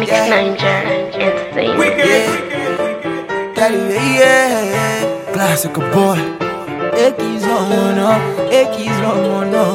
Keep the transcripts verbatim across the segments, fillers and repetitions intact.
Mix yeah. Niger, insane. Yeah, daddy, yeah, yeah. Classic boy. Ekis on no, Ekis on no.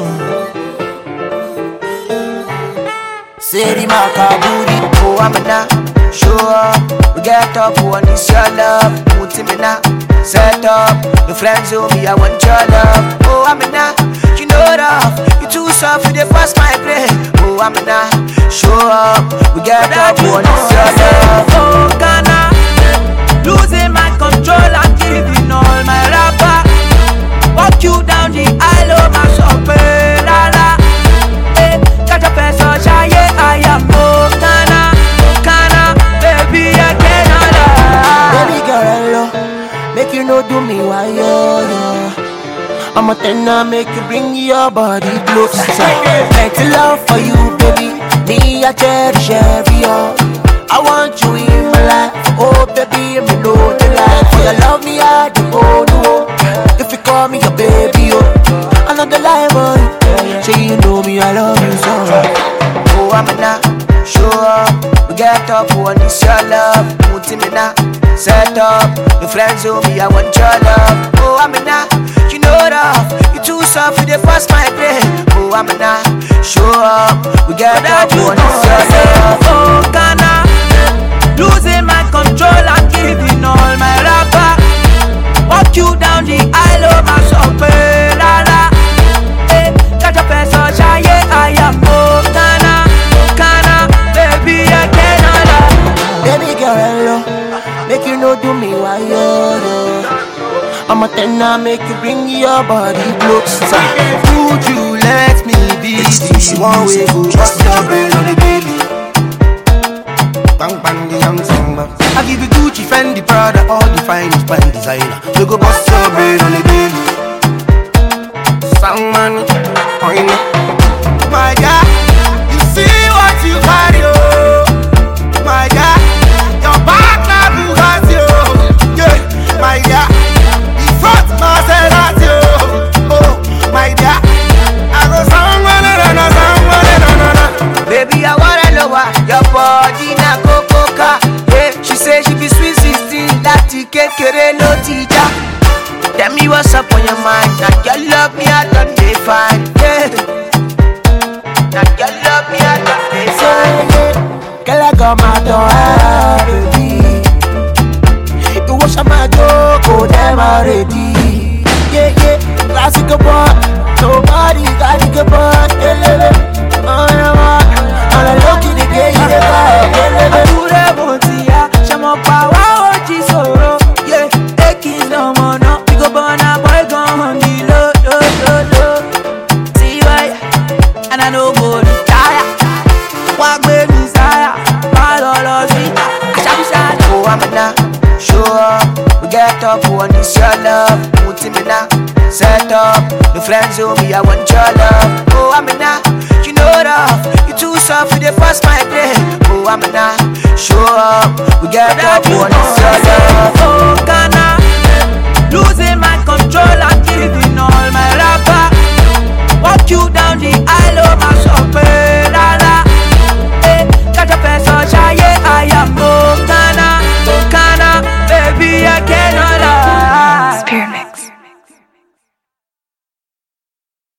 City Makaburi, oh I'm na. Show up, we get up, we want this your love. Put him in now, set up. The friends who me, I want your love. Oh I'm na, you know rough. You too soft, you dey pass my brain. Oh I'm na, show up, we get up, we want this your love. Oh Ghana, losing my control, I'm giving all my rapper. Walk you down the aisle of my shop, la la. Hey, catch a person, shy, I am oh Ghana. Baby, I cannot lie. Baby girl, hello. Make you know do me why yo yo. I'm a tenor, make you bring your body closer. Plenty love for you, baby. Me, I cherish every hour. I want you in my life. Oh, baby, me know the life. For your love, me, I do oh no. If you call me your baby, oh, I know the lie, boy. Say you know me, I love you so. Oh, I'm a show up, we get up, we want this your love. Put him in now, set up. The friends who me, I want your love. Oh, I'm in now, you know rough. You too soft, you dey pass my brain. Oh, I'm in now, show up, we get up, we want this your love. Oh, Ghana, losing my control, I'm giving all my rapper. Walk you down the aisle of my shop, la la. Hey, catch a person, shy, I am oh Ghana. Baby, I cannot lie. Baby girl, hello. Make you know do me why yo yo. I'm a tenor, make you bring your body closer. Would you let me be the one way go bust your brain on the daily? Bang bang the young samba. I give you Gucci, Fendi, Prada, all the finest fine designer. We go bust your brain on the daily. Soundman, point my God, you see what you got, yo. My God, your back na Bugatti, yo. Yeah, my God, the front Maserati, yo. Oh, my God, I go someone and I someone and baby, I wanna know why your body na cocoa. Yeah, she say she be sweet sixteen, lati kekere no teacher. Tell me what's up on your mind. Now you love me, I don't define. Yeah. Now you love me, I don't define. Girl, I got my door, baby. You wash my door, go them already. Yeah, yeah, classic boy. Nobody got a boy. Yeah, oh, yeah, and I look in the game, yeah, I do the montia, shamo power, oji soro. Yeah, ekis no mono. Burna boy gone on the low, low, low, low. See why, and I know go retire. Walk with desire, all all all sweet. I shall be sad. Oh, I'm na, show up, we get up, we want this your love. Put him in now, set up. The friends who me, I want your love. Oh, I'm na, you know rough. You too soft, you dey pass my brain. Oh, I'm na, show up, we get up, we want